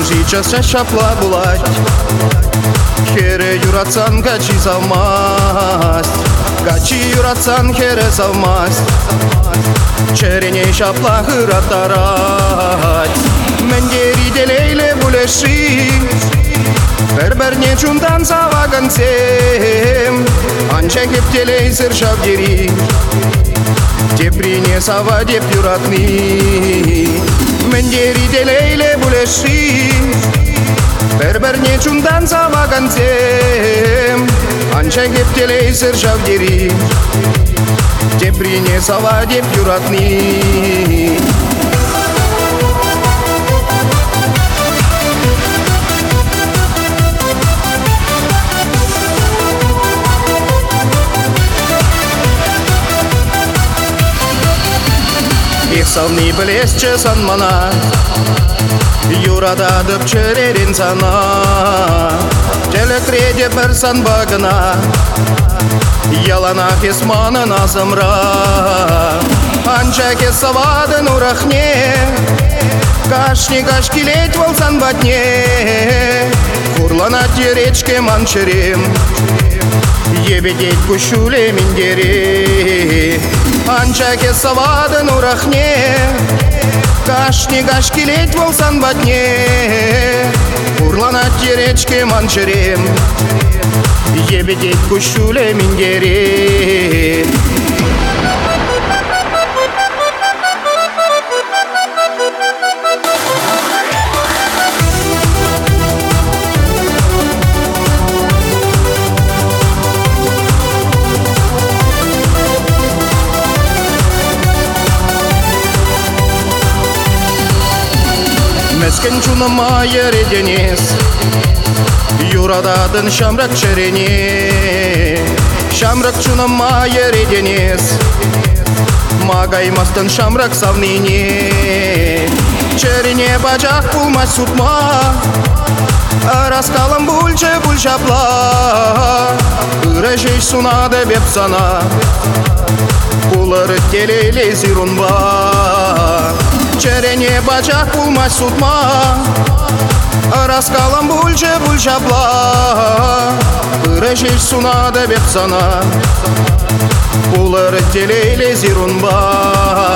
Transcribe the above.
Сейчас шапла булать, хере юратсан качи салмасть, качи юратсан хере салмасть, черене шапла хыратарать, мендери делейле булеши, берберне чунтан саваганцем, анча кептелей сыр шавдери, теприне сава деп юратни. Мендери делейле булеши, берберне чундан саваганцем, анча кептелей сыр шавдери, теприне сава деп юратни. Сални блесче санмана, юрада дып черерин сана, телекреде бір сан багына, ялана кесманы назымра, анча кесавадын урахне, кашни кашкилеть волсан батне, курланат еречке манчерем, ебедеть кушуле миндере. Анча кесавадын урахне, кашни кашкилеть волсан батне, урланат еречке манчерем, ебедеть кушуле миндере. Мескен чунама ереденес, юрададын шамрак черене, шамрак чунама ереденес, магаймастын шамрак савнине, черене бажак пулмас сутма, раскалым бульче бульшапла, ырежей сунады беп сана, пулары телейле зирунба. Черене бачак пулмас сутма, раскалым бульче бульшапла, ырежеш сунады беп сана, пулары телейле зирунба.